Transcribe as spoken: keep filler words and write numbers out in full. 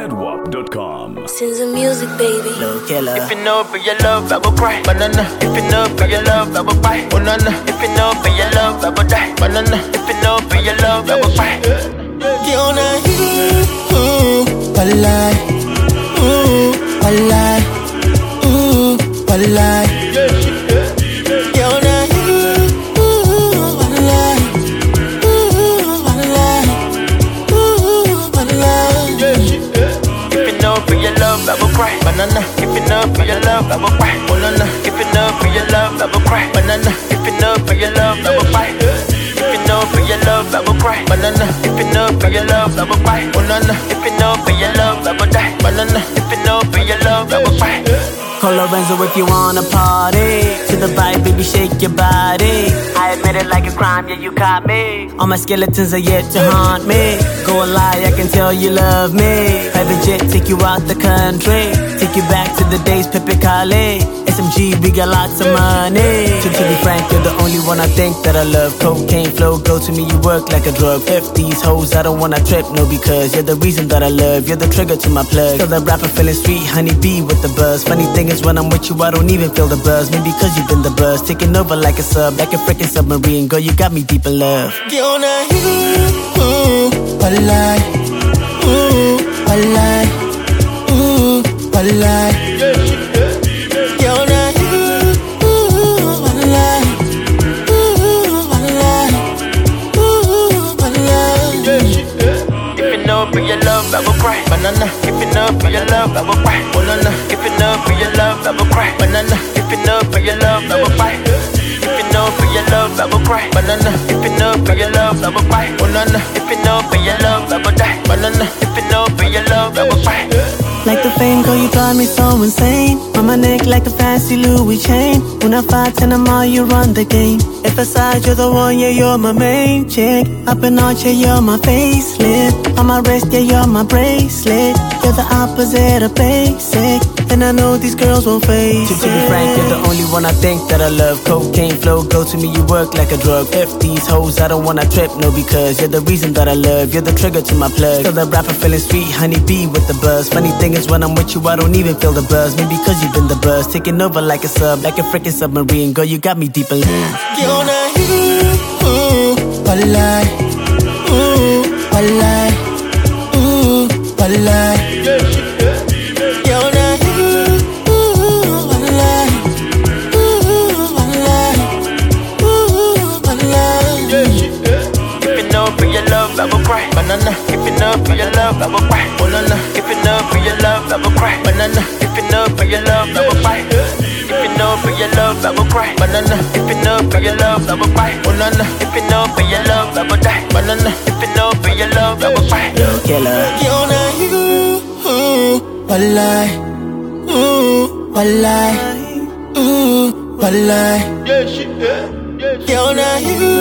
zedwap dot com. Sins of music, baby. Low killer. If you know for your love, I will cry. Banana. If you know for your love, I will buy. Banana. If you know for your love, I will die. Banana. If you know for your love, I will buy. Kiona hii, walai, walai, walai. Kiona hii, walai, walai, walai. If you know for your love, I will cry. Banana. If you know for your love, I will buy. Banana. If you know for your love, I will cry. Banana. If you know for your love, I will buy. If you know for your love, I will cry. Banana. If you know for your love, I will buy. Banana. If you know for your love, I will die. Banana. If you know for your love, I will buy. Call Lorenzo if you wanna party. To the vibe, baby, shake your body. I admit it like a crime, yeah, you caught me. All my skeletons are yet to haunt me. Go a lie, I can tell you love me. Private jet, take you out the country. Take you back to the days, Pepe Kale. S M G, we got lots of money. To, to be frank, you're the only one I think that I love. Cocaine flow, go to me, you work like a drug. F these hoes, I don't wanna trip, no, because you're the reason that I love. You're the trigger to my plug. Feel the rapper feeling street, honey bee with the buzz. Funny thing is when I'm with you, I don't even feel the buzz. Maybe because you've been the buzz, taking over like a sub, like a freaking submarine. Girl, you got me deep in love. Kiona hii, walai, walai, walai. Kiona hii, walai, walai, walai. If you know for your love, I will cry. Banana. If you know for your love, I will buy. Banana. If you know for your love, I will cry. Banana. If you know for your love, I will buy. If you know for your love, I will cry. Banana. If you know for your love, I will buy. Banana. If you know for your love, I will die. Banana. If you know for your love, I will buy. Like the fame, girl, you drive me so insane. On my neck like a fancy Louis chain. When I fight and I'm all, you run the game. If aside, you're the one, yeah, you're my main chick. Up and out, yeah, you're my facelift. On my wrist, yeah, you're my bracelet. You're the opposite of basic. And I know these girls won't face it. To be frank, you're the only one I think that I love. Cocaine flow, go to me, you work like a drug. F these hoes, I don't wanna trip, no, because you're the reason that I love. You're the trigger to my plug. Feel the rapper feeling street, honey bee with the buzz. Funny thing is when I'm with you, I don't even feel the buzz. Maybe because you've been the buzz, taking over like a sub, like a freaking submarine. Girl, you got me deep in love. Kiona hii, walai, walai, walai. Kiona hii, walai, walai, walai. If you know for your love, I will cry. Banana. If you know for your love, I will buy. Banana. If you know for your love, I will cry. Banana. If you know for your love, I will buy. If you know for your love, I will cry. Banana. If you know for your love, I will buy. Banana. If you know for your love, I will die. Banana. If you know for your love, I will buy. Low killer. Kiona hii, walai, walai, walai. Kiona hii.